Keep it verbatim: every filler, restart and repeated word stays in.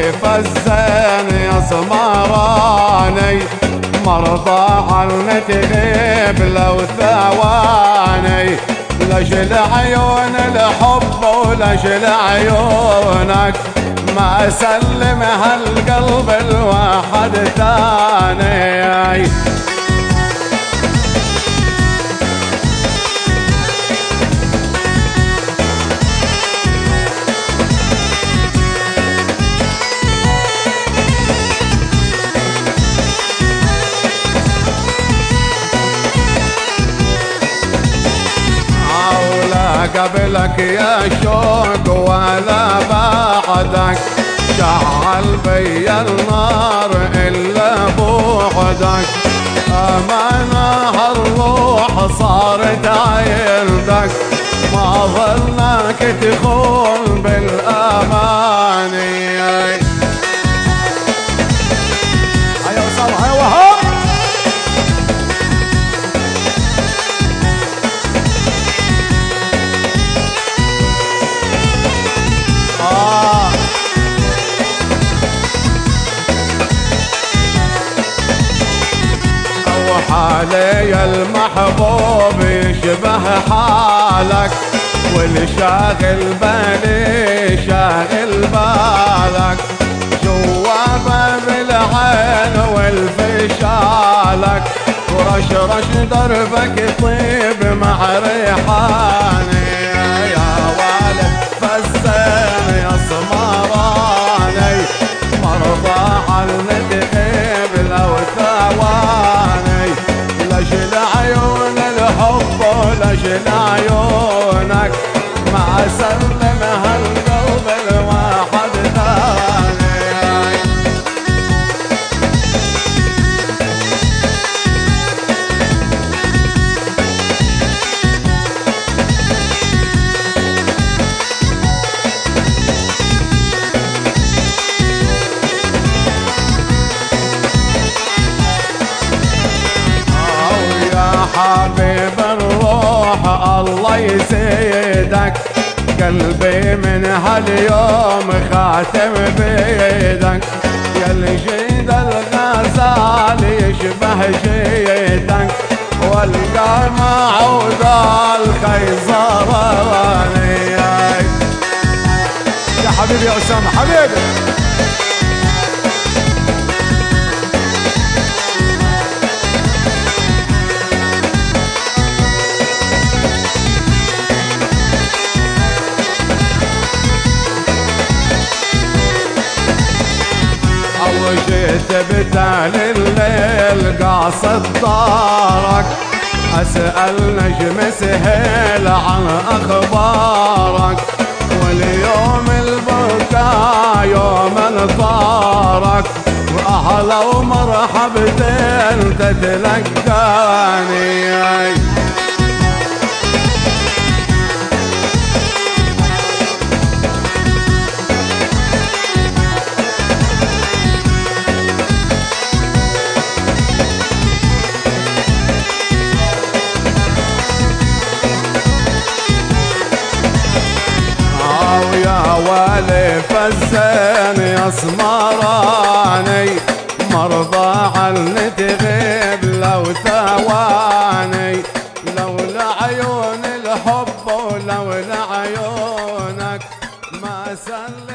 فالزين يا سمراني، مرضى عنك تغيب لو ثواني، لجل عيون الحب ولجل عيونك ما اسلم هالقلب الواحد ثاني. قبلك يا شوق ولا بعدك، شعل بي النار إلا بعدك، أمانة هالروح صارت عندك، ما ظلك تخون بالأماني. هيا وصل هيا وهو حالي المحبوب يشبه حالك، والشاغل بالي شاغل بالك، جوا باب العين والفشالك، ورشرش دربك طيب مع ريحاني. يا والد فالزين يا سمراني، مرضى عنك تغيب لو ثواني، لجل عيون الحب ولجل عيونك ما سلم هالقلب الواحد ثاني. حبيب الروح الله يزيدك، قلبي من هاليوم خاتم بيدك، يا الجيد الغزال يشبه جيدك، والقمع وذا الخيزراني. يا حبيبي يا أسامة حبيبي وجيت بتال الليل قاصد دارك، أسأل نجم سهيل عن أخبارك، واليوم البكاء يوم انطارك، وأهلا ومرحبتين تتلقاني. والي فالزين يا سمراني، مرضى عني تغيب لو ثواني، لولا عيون الحب ولولا عيونك ما سلم